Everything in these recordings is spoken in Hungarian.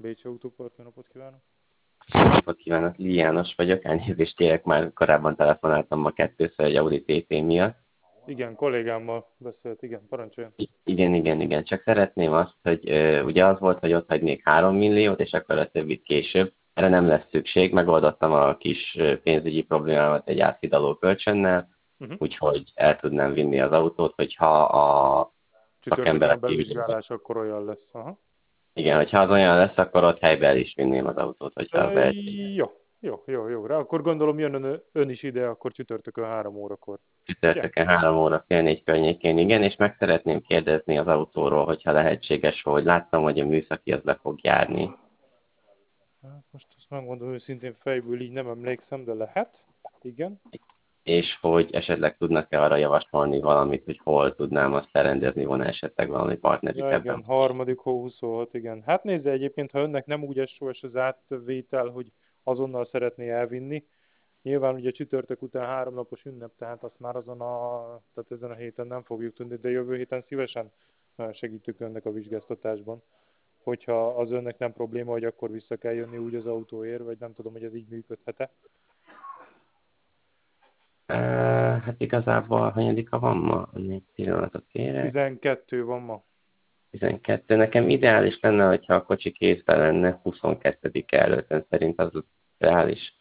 Bécsi Autópart, jó napot kívánok! Napot kívánok, Li János vagyok, elnézést kérek, már korábban telefonáltam ma kettőször egy Audi TT miatt. Igen, kollégámmal beszélt, igen, parancsoljon. Igen, csak szeretném azt, hogy ugye az volt, hogy ott hagynék 3 milliót, és akkor a többit később. Erre nem lesz szükség, megoldottam a kis pénzügyi problémámat egy áthidaló kölcsönnel, Uh-huh. úgyhogy el tudnám vinni az autót, hogyha a szakember, Csütörtökön a aki bevizsgálás akkor olyan lesz. Aha. igen, hogyha az olyan lesz, akkor ott helyben el is vinném az autót, hogyha E, lehetséges. jó. Rá akkor gondolom jön ön is ide, akkor csütörtökön 3 órakor. Ugye? Csütörtökön 3 óra fél 4 környékén, igen, és meg szeretném kérdezni az autóról, hogyha lehetséges, hogy láttam, hogy a műszaki az le fog járni, Hát most azt megmondom őszintén fejből így nem emlékszem, de lehet. Igen. és hogy esetleg tudnak-e arra javasolni valamit, hogy hol tudnám azt elrendezni, van esetleg valami partnerük Ja, ebben. igen, harmadik hó 26, igen. Hát nézze egyébként, ha önnek nem úgy SOS az átvétel, hogy azonnal szeretné elvinni, nyilván ugye csütörtök után 3 napos ünnep, tehát azt már tehát ezen a héten nem fogjuk tudni, de jövő héten szívesen segítünk önnek a vizsgáztatásban. Hogyha az önnek nem probléma, hogy akkor vissza kell jönni úgy az autóért, vagy nem tudom, hogy ez így működhet-e. Hát igazából hanyadika van ma? Egy pillanatot kérek. 12 van ma. 12. Nekem ideális lenne, hogyha a kocsi készben lenne 22 előtt. Ön szerint az reális?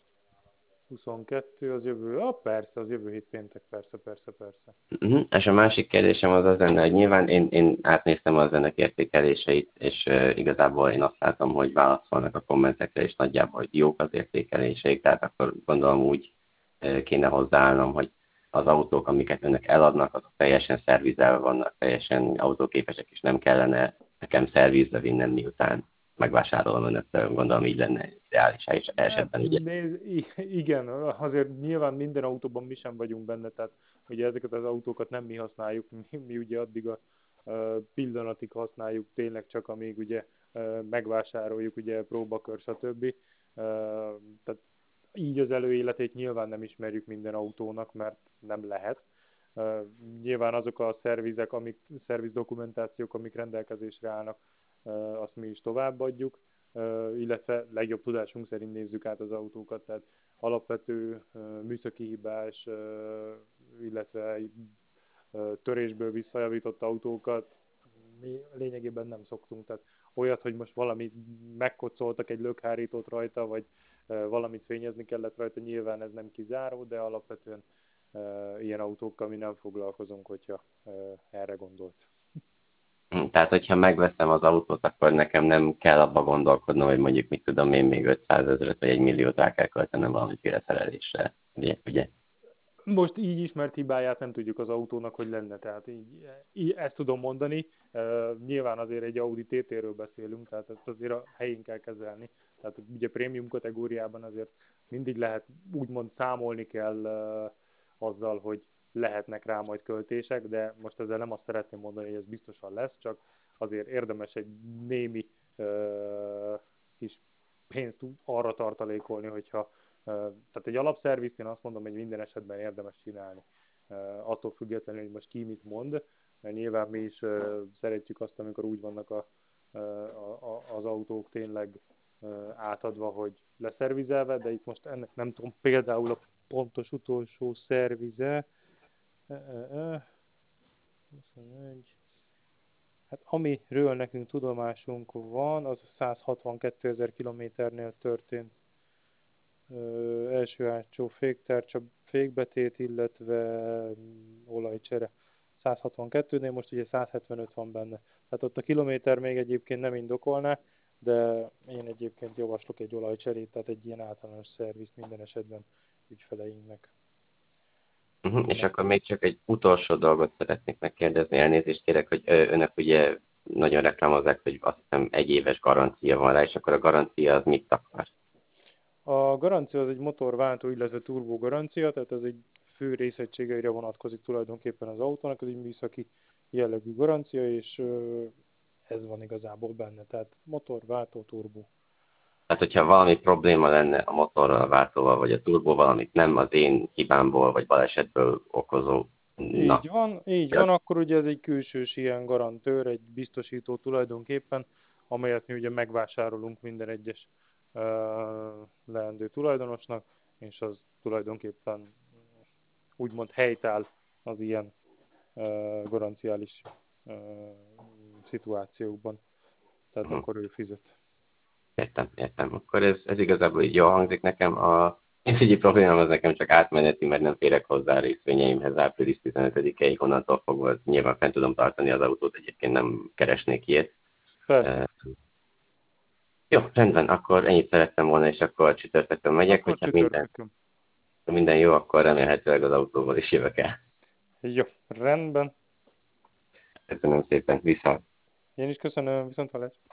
22 az jövő, persze, az jövő hét péntek, persze. És a másik kérdésem az lenne, hogy nyilván én átnéztem az ennek értékeléseit, és igazából én azt látom, hogy válaszolnak a kommentekre, és nagyjából hogy jók az értékeléseik, tehát akkor gondolom úgy kéne hozzáállnom, hogy az autók, amiket önök eladnak, azok teljesen szervizelve vannak, teljesen autóképesek, és nem kellene nekem szervizbe vinnem, miután megvásárolom önöktől, gondolom így lenne ideális Hát esetben, ugye? igen, azért nyilván minden autóban mi sem vagyunk benne, tehát ugye ezeket az autókat nem mi használjuk, mi ugye addig a pillanatig használjuk tényleg csak amíg ugye megvásároljuk, ugye próbakör, stb. Tehát így az előéletét nyilván nem ismerjük minden autónak, mert nem lehet. Nyilván azok a szervizek, szerviz dokumentációk, amik rendelkezésre állnak, azt mi is továbbadjuk, illetve legjobb tudásunk szerint nézzük át az autókat, tehát alapvető műszaki hibás, illetve törésből visszajavított autókat mi lényegében nem szoktunk, tehát olyat, hogy most valami megkocoltak egy lökhárítót rajta, vagy valamit fényezni kellett rajta, nyilván ez nem kizáró, de alapvetően ilyen autókkal mi nem foglalkozunk, hogyha erre gondolt. Tehát, hogyha megveszem az autót, akkor nekem nem kell abba gondolkodnom, hogy mondjuk mit tudom én még 500 000 vagy 1 milliót rá kell költenem valamiféle szerelésre. Ugye? Most így ismert hibáját nem tudjuk az autónak, hogy lenne, tehát így ezt tudom mondani. Nyilván azért egy Audi TT-ről beszélünk, tehát ezt azért a helyén kell kezelni. Tehát ugye prémium kategóriában azért mindig lehet, úgymond számolni kell azzal, hogy lehetnek rá majd költések, de most ezzel nem azt szeretném mondani, hogy ez biztosan lesz, csak azért érdemes egy némi kis pénzt arra tartalékolni, hogyha tehát egy alapszervizt én azt mondom, hogy minden esetben érdemes csinálni. Attól függetlenül, hogy most ki mit mond, mert nyilván mi is szeretjük azt, amikor úgy vannak az autók tényleg átadva, hogy leszervizelve, de itt most ennek nem tudom, például a pontos utolsó szervize, 21. Hát amiről nekünk tudomásunk van, az 162 000 kilométernél történt. Első hátsó féktárcsa, fékbetét, illetve olajcsere 162-nél, most ugye 175 van benne. Tehát ott a kilométer még egyébként nem indokolná, de én egyébként javaslok egy olajcserét, tehát egy ilyen általános szervizt minden esetben ügyfeleinknek. És akkor még csak egy utolsó dolgot szeretnék megkérdezni, elnézést kérek, hogy önök ugye nagyon reklámozzák, hogy azt hiszem 1 éves garancia van rá, és akkor a garancia az mit akar? A garancia az egy motorváltó, illetve turbó garancia, tehát ez egy fő részegységeire vonatkozik tulajdonképpen az autónak, ez egy műszaki jellegű garancia, és ez van igazából benne, tehát motorváltó, turbó. Hát, hogyha valami probléma lenne a motorral, a váltóval, vagy a turbóval, amit nem az én hibámból, vagy balesetből okozó, Így van, akkor ugye ez egy külsős ilyen garantőr, egy biztosító tulajdonképpen, amelyet mi ugye megvásárolunk minden egyes leendő tulajdonosnak, és az tulajdonképpen úgymond helytáll az ilyen garanciális szituációkban. Tehát akkor ő fizet. Értem. Akkor ez igazából így jól hangzik nekem. A pénzügyi problémám az nekem csak átmeneti, mert nem férek hozzá a részvényeimhez április 15-ig, onnantól fogva nyilván fent tudom tartani az autót, egyébként nem keresnék ilyet. Persze. Jó, rendben, akkor ennyit szerettem volna, és akkor csütörtökön megyek, Akkor hogyha minden jó, akkor remélhetőleg az autóval is jövök el. Jó, rendben. Köszönöm szépen, viszont. Én is köszönöm, viszont hallás.